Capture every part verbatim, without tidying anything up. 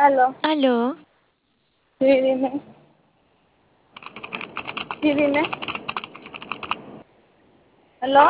Aló, Aló, sí, dime. Sí, dime. Aló,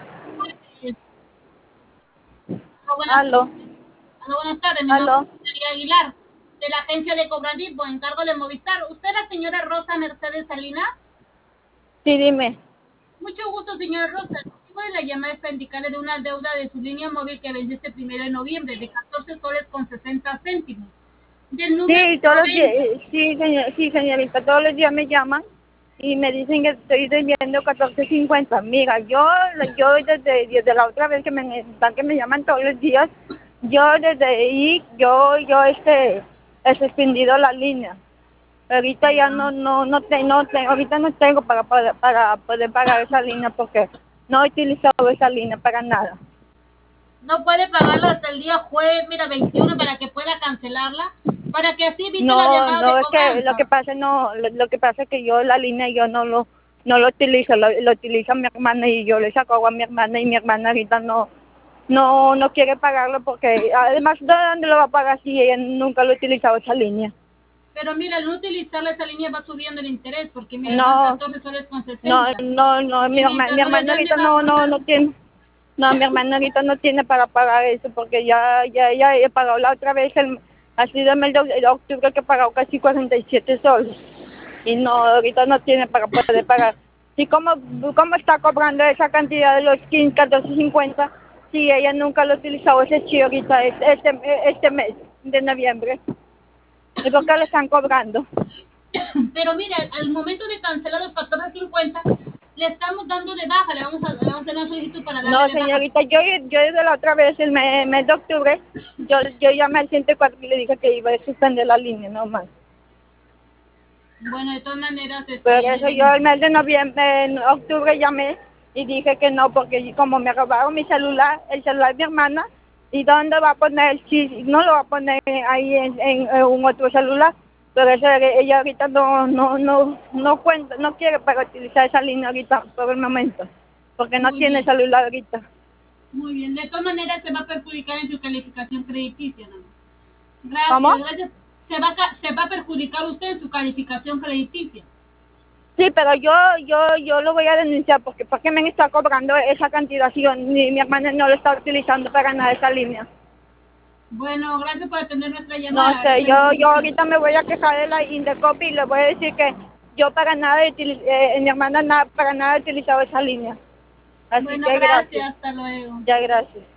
Aló, buenas, aló, aló, buenas tardes, mi nombre aló. es María Aguilar, de la agencia de Cobrandipo, encargo de Movistar. ¿Usted es la señora Rosa Mercedes Salinas? Sí, dime. Mucho gusto, señora Rosa. El motivo de la llamada es para indicarle de una deuda de su línea móvil que venció este primero de noviembre de catorce soles con sesenta céntimos. Del número Sí, todos los días, noventa. sí, señor, sí, señorita, todos los días me llaman y me dicen que estoy debiendo catorce cincuenta. Mira, yo, yo desde, desde la otra vez que me, que me llaman todos los días, yo desde ahí, yo, yo este, he suspendido la línea. Ahorita ya Ya. no, no, no, te, no te, ahorita no tengo para, para, para poder pagar esa línea porque no he utilizado esa línea para nada. No puede pagarlo hasta el día jueves, mira, veintiuno, para que pueda cancelarla, para que así evite las No, llamadas de no, es que lo que cobranza. pasa no, lo, lo que pasa es que yo la línea yo no lo, no lo utilizo, lo, lo utiliza mi hermana y yo le saco agua a mi hermana y mi hermana ahorita no, no, no quiere pagarlo porque además ¿de dónde lo va a pagar si ella nunca lo ha utilizado esa línea? Pero mira, al no utilizarla esa línea va subiendo el interés, porque mira, son No, catorce soles con no, sesenta. no, no, mi Y hermana, mientras mi no le hermana llame ahorita va no, no, no bajando. tiene, no, mi hermana ahorita no tiene para pagar eso porque ya, ya, ya he pagado la otra vez, el, ha sido el mes de de octubre que he pagado casi cuarenta y siete soles. Y no, ahorita no tiene para poder pagar. ¿Y cómo, cómo está cobrando esa cantidad de los quince, catorce cincuenta si ella nunca lo ha utilizado ese chi ahorita, este, este, este mes de noviembre? ¿Y por qué le están cobrando? Pero mira, al momento de cancelar los catorce cincuenta, le estamos dando de baja, le vamos a, le vamos a hacer una solicitud para darle No, de baja. señorita, yo, yo desde la otra vez, el mes, mes de octubre, yo, yo llamé al ciento cuatro y le dije que iba a suspender la línea, no más. Bueno, de todas maneras, Por este, eso yo mire, el mes de noviembre, en octubre llamé y dije que no, porque como me robaron mi celular, el celular de mi hermana, ¿y dónde va a poner? Si no lo va a poner ahí en, en, en un otro celular. Por eso ella ahorita no, no, no, no cuenta, no quiere para utilizar esa línea ahorita por el momento, porque no muy tiene bien, celular ahorita. muy bien. De todas maneras, se va a perjudicar en su calificación crediticia, ¿no? ¿Cómo? Gracias, gracias. Se va, a, se va a perjudicar usted en su calificación crediticia. Sí, pero yo, yo, yo lo voy a denunciar porque porque me está cobrando esa cantidad si yo- ni mi hermana no lo está utilizando para nada esa línea. Bueno, gracias por atender nuestra No llamada. sé, Agradecemos yo, su yo tiempo. ahorita me voy a quejar de la Indecopi y le voy a decir que yo para nada, utili- eh, mi hermana nada, para nada ha utilizado esa línea. Así Bueno, que gracias, gracias. Hasta luego. ya gracias.